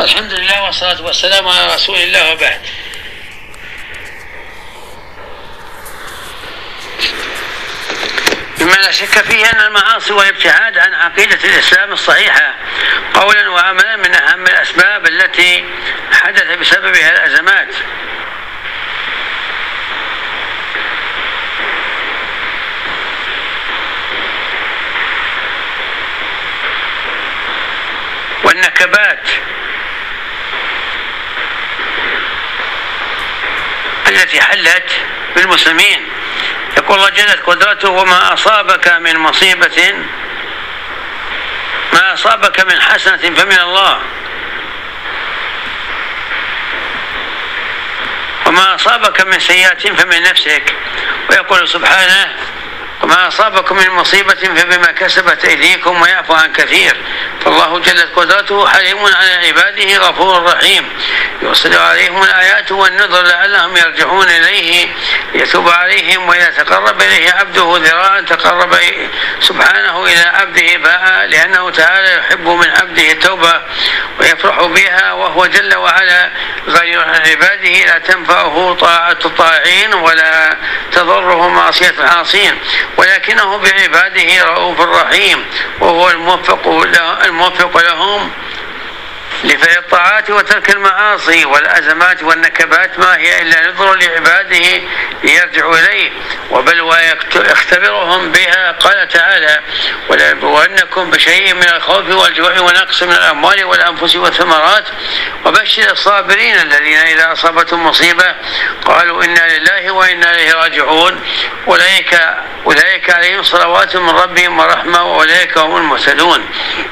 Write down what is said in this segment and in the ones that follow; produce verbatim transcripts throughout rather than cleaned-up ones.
الحمد لله والصلاة والسلام على رسول الله وبعد. مما لا شك فيه أن المعاصي والابتعاد عن عقيدة الإسلام الصحيحة قولا وعملا من أهم الأسباب التي حدث بسببها الأزمات، والنكبات التي حلت بالمسلمين. يقول الله جلت قدرته: وما أصابك من مصيبة ما أصابك من حسنة فمن الله، وما أصابك من سيئة فمن نفسك. ويقول سبحانه: وما أصابكم من مصيبة فبما كسبت أيديكم ويعفو عن كثير. فالله جلت قدرته حليم على عباده غفور رحيم، يرسل عليهم الآيات والنذر لعلهم يرجعون إليه ليتوب عليهم. وإذا تقرب إليه عبده ذراعا تقرب سبحانه إلى عبده باء، لأنه تعالى يحب من عبده التوبة ويفرح بها، وهو جل وعلا غني عن عباده لا تنفعه طاعة الطاعين ولا تضره معصية العاصين، ولكنه بعباده رؤوف رحيم، وهو الموفق الموفق لهم لفعل الطاعات وترك المعاصي. والأزمات والنكبات ما هي إلا نذر لعباده ليرجعوا إليه وبلوى يختبرهم بها. قال تعالى: ولنبلونكم بشيء من الخوف والجوع ونقص من الأموال والأنفس والثمرات وبشر الصابرين الذين إذا أصابتهم مصيبة قالوا إنا لله وإنا إليه راجعون أولئك أولئك عليهم صلوات من ربهم ورحمة وأولئك هم المهتدون.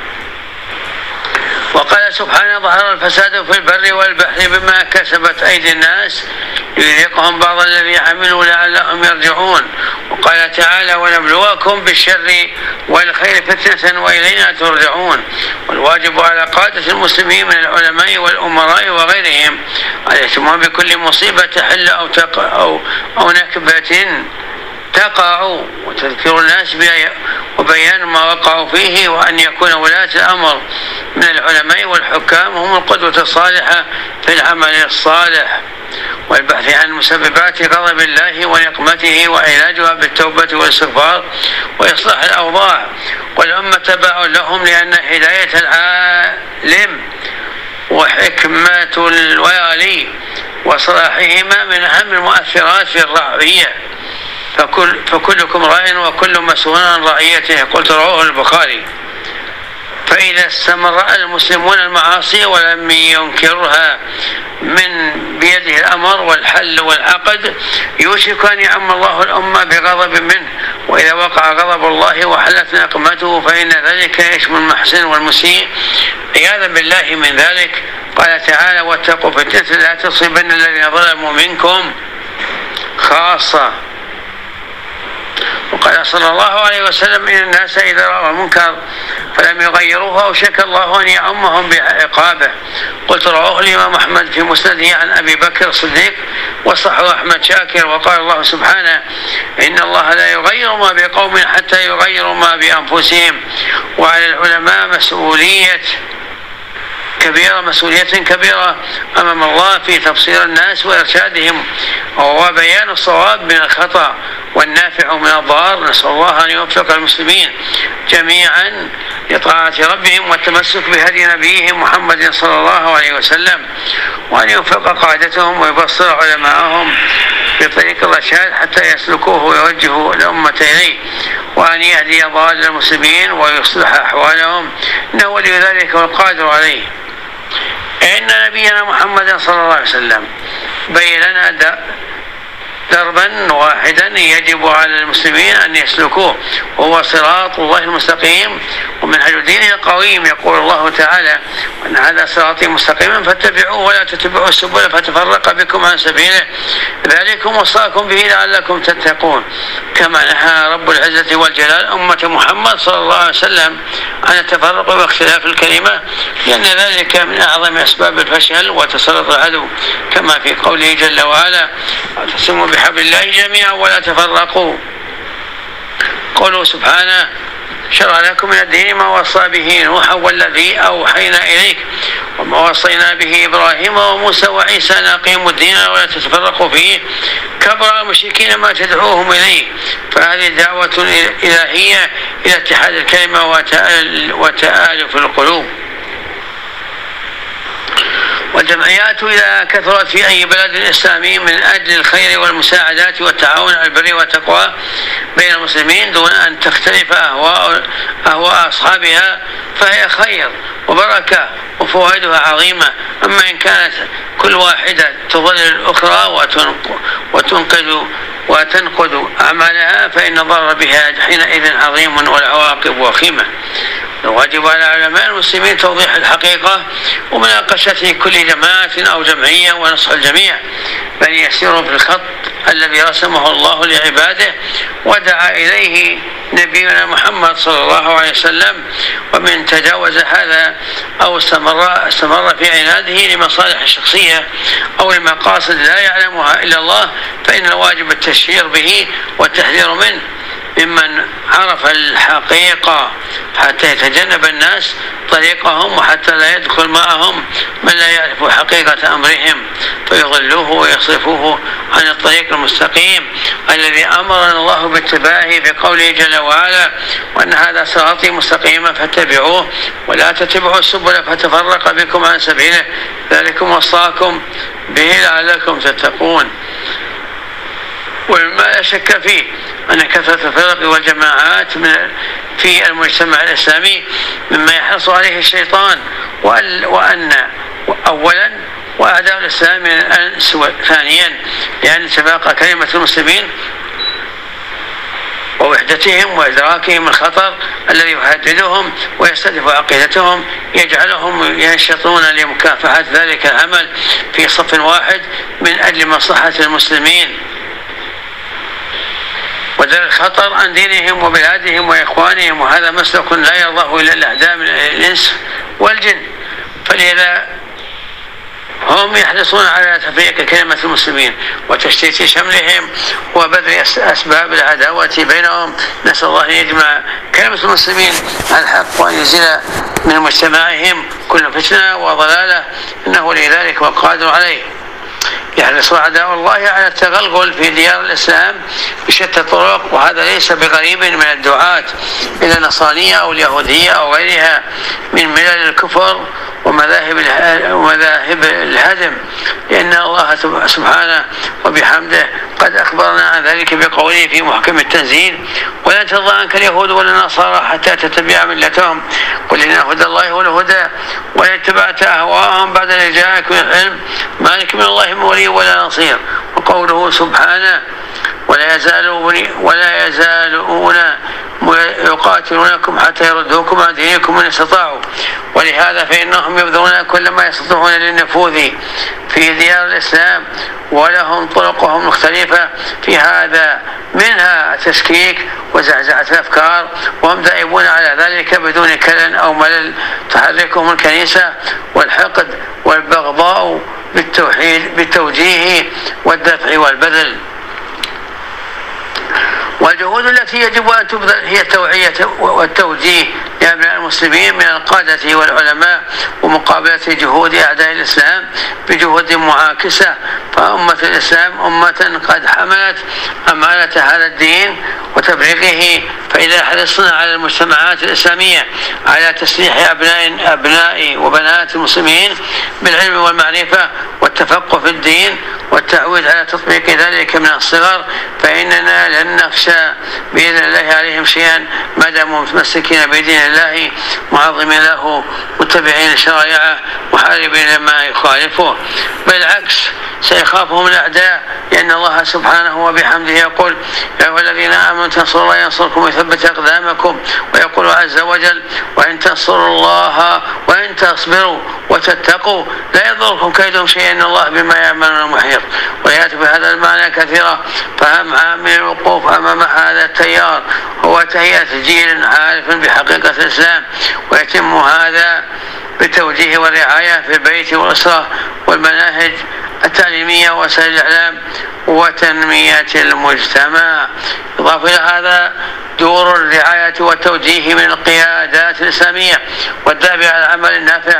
وقال سبحانه: ظهر الفساد في البر والبحر بما كسبت أيدي الناس ليذيقهم بعض الذي عملوا لعلهم يرجعون. وقال تعالى: ونبلوكم بالشر والخير فتنة وإلينا ترجعون. والواجب على قادة المسلمين من العلماء والأمراء وغيرهم الاهتمام بكل مصيبة تحل أو تقع أو, أو نكبة تقع وتذكير الناس وبيان ما وقعوا فيه، وأن يكون ولاة الأمر من العلماء والحكام هم القدوة الصالحة في العمل الصالح، والبحث عن مسببات غضب الله ونقمته وعلاجها بالتوبة والاستغفار وإصلاح الأوضاع. والأمة تبع لهم، لأن هداية العالم وحكمة الوالي وصلاحهما من أهم المؤثرات في الرعية. فكل فكلكم راع وكل مسؤول عن رعيته. قلت رواه البخاري. فإذا استمر المسلمون المعاصي ولم ينكرها من بيده الأمر والحل والعقد يوشك أن يعم الله الأمة بغضب منه. وإذا وقع غضب الله وحلت نقمته فإن ذلك يشمل المحسن والمسيء عياذا بالله من ذلك. قال تعالى: واتقوا فتنة لا تصيبن الذين ظلموا منكم خاصة. وقال صلى الله عليه وسلم: إن الناس إذا رأوا المنكر فلم يغيروه أوشك الله أن يعمهم بعقابه. قلت رواه الإمام أحمد في مسنده عن أبي بكر الصديق وصححه أحمد شاكر. وقال الله سبحانه: إن الله لا يغير ما بقوم حتى يغيروا ما بأنفسهم. وعلى العلماء مسؤولية كبيرة مسؤولية كبيرة أمام الله في تبصير الناس وإرشادهم وبيان الصواب من الخطأ والنافع من الضار. نسأل الله أن يوفق المسلمين جميعا لطاعة ربهم والتمسك بهدي نبيهم محمد صلى الله عليه وسلم، وأن يوفق قادتهم ويبصر علماءهم بطريق الرشاد حتى يسلكوه ويوجهوا الأمة إليه، وأن يهدي ضال المسلمين ويصلح أحوالهم، إنه ولي ذلك والقادر عليه. إن نبينا محمد صلى الله عليه وسلم بين لنا دربا واحدا يجب على المسلمين أن يسلكوه، وهو صراط الله المستقيم ومنهج دينه القويم. يقول الله تعالى: وأن هذا صراطي مستقيما فاتبعوه ولا تتبعوا السبل فتفرق بكم عن سبيله ذلكم وصاكم به لعلكم تتقون. كما نهى رب العزة والجلال أمة محمد صلى الله عليه وسلم عن التفرق واختلاف الكلمة، لأن ذلك من أعظم أسباب الفشل وتسلط العدو، كما في قوله جل وعلا: واعتصموا بحبل الله جميعا ولا تفرقوا. قوله سبحانه: شرع لكم من الدين ما وصى به نوحا والذي أوحينا إليك وما وصينا به إبراهيم وموسى وعيسى أن أقيموا الدين ولا تتفرقوا فيه كبر المشركين ما تدعوهم إليه. فهذه دعوة إلهية إلى اتحاد الكلمة وتآلف القلوب. والجمعيات إذا كثرت في أي بلد إسلامي من أجل الخير والمساعدات والتعاون على البر والتقوى بين المسلمين دون أن تختلف أهواء, أهواء أصحابها فهي خير وبركة وفوائدها عظيمة. أما إن كانت كل واحدة تضلل الأخرى وتنقذ وتنقذ أعمالها فإن الضرر بها حينئذ عظيم والعواقب وخيمة. الواجب على علماء المسلمين توضيح الحقيقة ومناقشة كل جماعة أو جمعية ونصح الجميع، بل يسيروا في الخط الذي رسمه الله لعباده ودعا إليه نبينا محمد صلى الله عليه وسلم. ومن تجاوز هذا أو استمر, استمر في عناده لمصالح الشخصية أو لمقاصد لا يعلمها إلا الله فإن الواجب التشهير به والتحذير منه ممن عرف الحقيقة حتى يتجنب الناس طريقهم وحتى لا يدخل معهم من لا يعرف حقيقة أمرهم فيضلوه ويصرفوه عن الطريق المستقيم الذي أمرنا الله باتباعه في قوله جل وعلا وأن هذا صراطي مستقيما فاتبعوه ولا تتبعوا السبل فتفرق بكم عن سبيله ذلكم وصاكم به لعلكم تتقون. ومما لا شك فيه أن كثرة الفرق والجماعات من في المجتمع الإسلامي مما يحرص عليه الشيطان وأن أولا وأعداء الإسلام من الأنس ثانيا لأن سباق كلمة المسلمين ووحدتهم وإدراكهم الخطر الذي يهددهم ويستهدف عقيدتهم يجعلهم ينشطون لمكافحة ذلك العمل في صف واحد من أجل مصلحة المسلمين ودرء الخطر عن دينهم وبلادهم وإخوانهم. وهذا مسلك لا يرضاه إلا الأعداء من الإنس والجن. فلذا هم يحرصون على تفريق كلمة المسلمين وتشتيت شملهم وبذل أسباب العداوة بينهم. نسأل الله أن يجمع كلمة المسلمين على الحق وأن يزيل من مجتمعهم كل فتنة وضلالة إنه لذلك وقادر عليه. يحرص أعداء الله على التغلغل في ديار الإسلام بشتى الطرق وهذا ليس بغريب من الدعاة إلى النصرانية أو اليهودية أو غيرها من ملل الكفر ومذاهب ومذاهب الهدم لأن الله سبحانه وبحمده قد أخبرنا عن ذلك بقوله في محكم التنزيل ولن ترضى عنك اليهود ولا النصارى حتى تتبع ملتهم قل إن هدى الله هو الهدى ولن اتبعت أهواءهم بعد أن جاءك من العلم ما لك من الله من ولي ولا نصير. وقوله سبحانه ولا يزالون ولا يزالون يقاتلونكم حتى يردوكم عن دينكم إن استطاعوا. ولهذا فإنهم يبذلون كل ما يستطيعون للنفوذ في ديار الإسلام ولهم طرقهم مختلفة في هذا منها تشكيك وزعزعة الأفكار وهم دائبون على ذلك بدون كلل أو ملل تحركهم الكنيسة والحقد والبغضاء بالتوحيد بالتوجيه والدفع والبذل. والجهود التي يجب أن تبذل هي التوعية والتوجيه لأبناء المسلمين من القادة والعلماء ومقابلة جهود أعداء الإسلام بجهود معاكسة. فأمة الإسلام أمة قد حملت أمانة هذا الدين وتبليغه. فإذا حرصنا على المجتمعات الإسلامية على تسليح أبناء, أبناء وبنات المسلمين بالعلم والمعرفة والتفقه في الدين والتعويد على تطبيق ذلك من الصغر فإننا لن نخشى بإذن الله عليهم شيئا ما داموا متمسكين بدين الله معظمين له متبعين شرائعه محاربين لما يخالفه. بالعكس سيخافهم الأعداء لأن الله سبحانه وبحمده يقول يا أيها الذين آمنوا تنصروا الله ينصركم ويثبت أقدامكم. ويقول عز وجل وإن تنصروا الله وإن تصبروا وتتقوا لا يضركم كيدهم شيئا إن الله بما يعملون محيط. ويأتي بهذا المعنى كثيرا. فهم عامل الوقوف أمام هذا التيار هو تهيئة جيل عارف بحقيقة الإسلام ويتم هذا بالتوجيه والرعاية في البيت والأسرة والمناهج التعليمية ووسائل الإعلام وتنمية المجتمع. يضاف إلى هذا دور الرعاية والتوجيه من القيادات الإسلامية والدافع على العمل النافع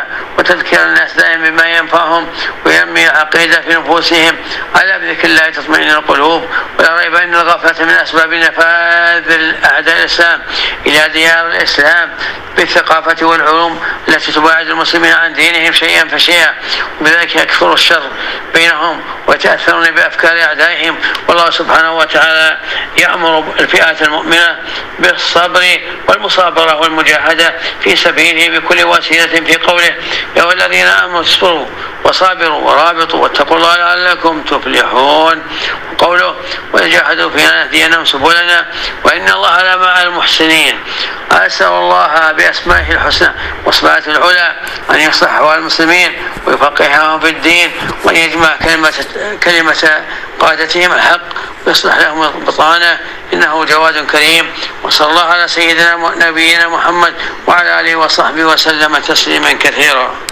وتذكير الناس دائما بما ينفعهم وينمي العقيدة في نفوسهم. على بذكر الله تطمئن القلوب. ولا ريب أن الغفلة من أسباب نفاذ أعداء الإسلام إلى ديار الإسلام بالثقافة والعلوم التي تباعد المسلمين عن دينهم شيئا فشيئا، وبذلك يكثر الشر بينهم ويتأثرون بأفكار أعدائهم. والله سبحانه وتعالى يأمر الفئات المؤمنة بالصبر والمصابرة والمجاهدة في سبيله بكل وسيلة في قوله: يا أيها الذين آمنوا اصبروا وصابروا ورابطوا واتقوا الله لعلكم تفلحون. وقوله: وجاهدوا فينا نهدينهم سبلنا وإن الله لمع المحسنين. أسأل الله بأسمائه الحسنى وصفاته العلى أن يصلح أحوال المسلمين ويفقههم في الدين، وأن يجمع كلمة, كلمة قادتهم الحق ويصلح لهم البطانة، إنه جواد كريم. وصلى الله على سيدنا نبينا محمد وعلى آله وصحبه وسلم تسليما كثيرا.